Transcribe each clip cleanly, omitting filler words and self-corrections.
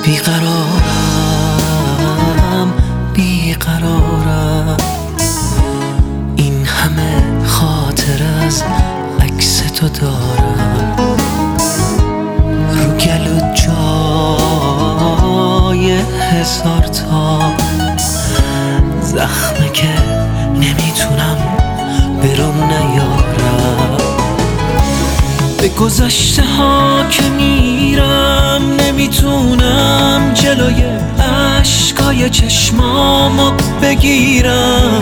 بیقرارم بیقرارم، این همه خاطر از عکس تو دارم، رو گلو جای هزار تا زخمه که نمیتونم برون نیارم. به گذشته ها که میرم نمیتونم جلوی اشکای چشمامو بگیرم.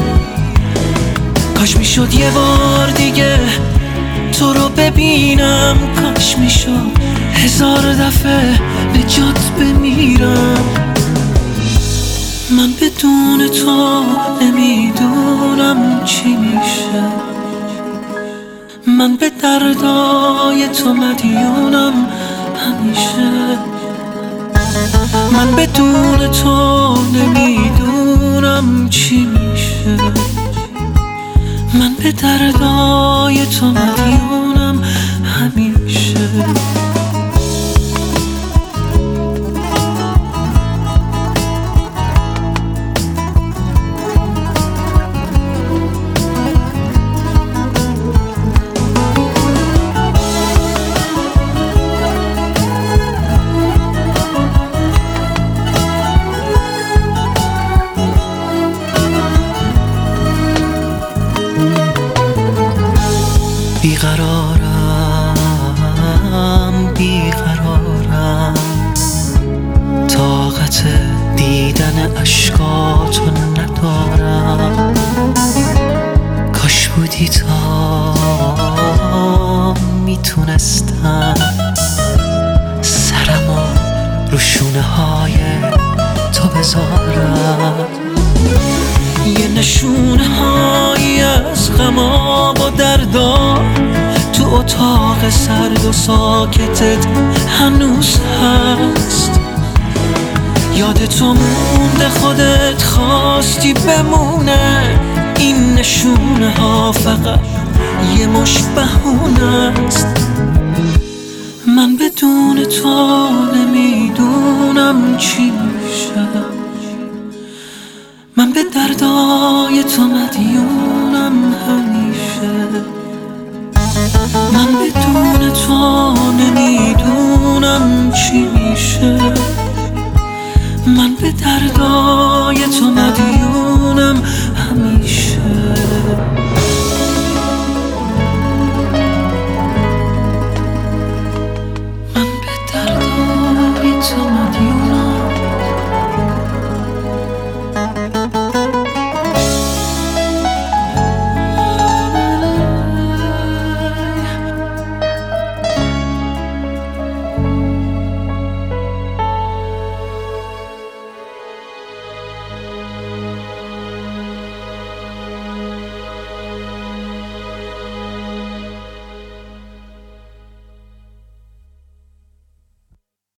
کاش میشد یه بار دیگه تو رو ببینم، کاش میشد 1000 دفعه به جات بمیرم. من بدون تو نمیدونم چی میشه، من به دردای تو مدیونم همیشه. من بدون تو نمیدونم چی میشه، من به دردای تو مدیونم همیشه. بیقرارم بیقرارم، طاقت دیدن اشکاتو ندارم. کاش بودی تا میتونستم سرمو رو شونه های تو بذارم، یه نشونه هایی از غمام و دردا تو اتاق سرد و ساکتت هنوز هست. یاد تو مونده، خودت خواستی بمونه، این نشونه ها فقط یه مش بهونه است. من بدون تو نمیدونم چی میشه، من به دردای تو مدیونم همیشه. من بدون تو نمیدونم چی میشه، من به دردای تو مدیونم